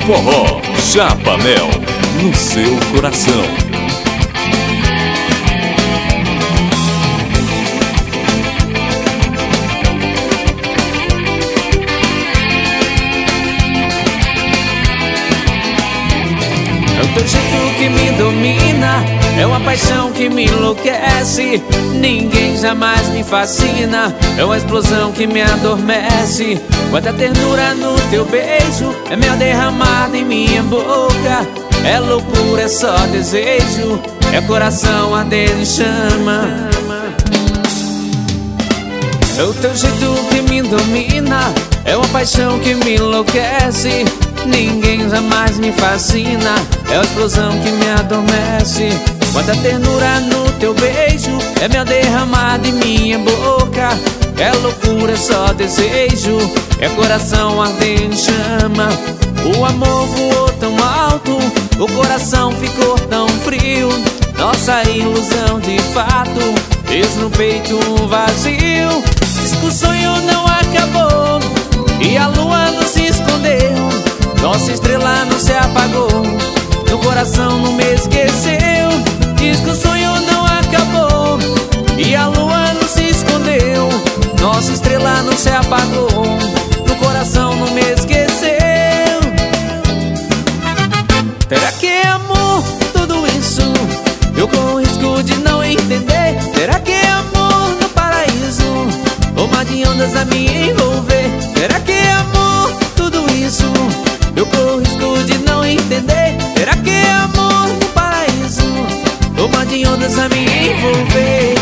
forró, Chapa Mel, no seu coração. É o teu jeito que me domina, é uma paixão que me enlouquece. Ninguém jamais me fascina, é uma explosão que me adormece. Quanta ternura no teu beijo, é mel derramado em minha boca. É loucura, é só desejo, é coração ardendo em chama. É o teu jeito que me domina, é uma paixão que me enlouquece. Ninguém jamais me fascina, é a explosão que me adormece. Quanta ternura no teu beijo, é mel derramado em minha boca. É loucura, é só desejo, é coração ardendo em chama. O amor voou tão alto, o coração ficou tão frio. Nossa ilusão de fato fez no peito um vazio. Diz que o sonho não acabou e a lua não se escondeu. Nossa estrela não se apagou, meu coração não me esqueceu. Diz que o sonho não acabou e a lua não se escondeu. Nossa estrela não se apagou, meu coração não me esqueceu. Será que é amor tudo isso? Eu corro risco de não entender. Será que é amor no paraíso? Ou mar de ondas a me envolver? Será que é amor tudo isso? Eu corro risco de não entender. Será que é amor no paraíso? Ou mar de ondas a me envolver?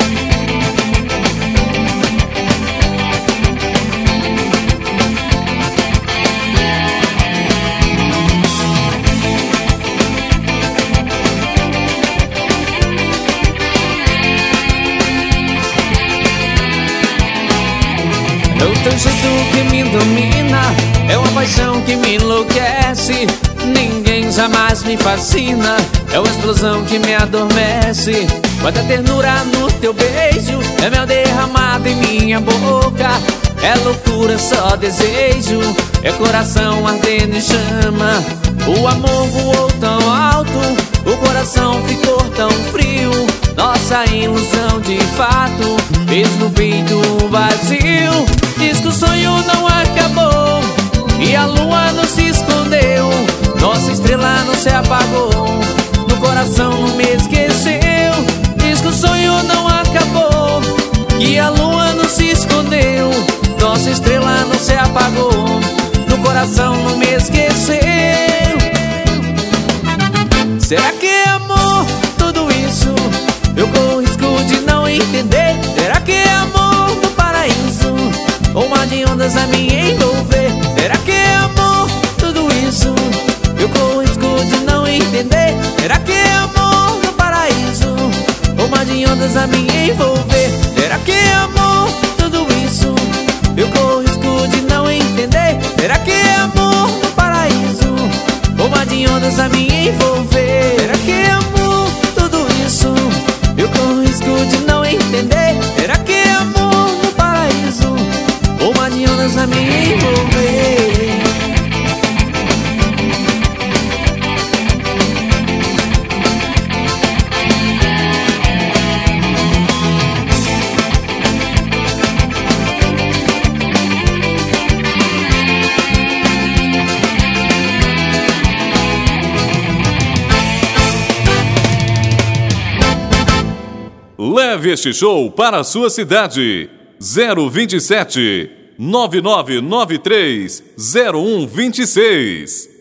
É o teu jeito que me domina, é uma paixão que me enlouquece. Ninguém jamais me fascina, é uma explosão que me adormece. Quanta ternura no teu beijo, é mel derramado em minha boca. É loucura, só desejo, é coração ardendo em chama. O amor voou tão alto, o coração ficou tão frio. Nossa ilusão de fato fez no peito um vazio. Diz que o sonho não acabou e a lua não se escondeu. Nossa estrela não se apagou, no coração não me esqueceu. Diz que o sonho não acabou e a lua não se escondeu. Nossa estrela não se apagou, no coração não me esqueceu. Será que é amor tudo isso? Eu corro risco de não entender. Será que é amor no paraíso? Ou mar de ondas a me envolver? Será que é amor tudo isso? Eu corro risco de não entender. Será que é amor no paraíso? Ou mar de ondas a me envolver? Será que é amor tudo isso? Eu corro risco de não entender. Será que é amor no paraíso? Ou mar de ondas a me envolver? Será que é amor tudo isso? Eu corro risco de não entender. Será que é amor no paraíso? Ou mar de ondas a me envolver? Leve este show para a sua cidade. 027 9993 0126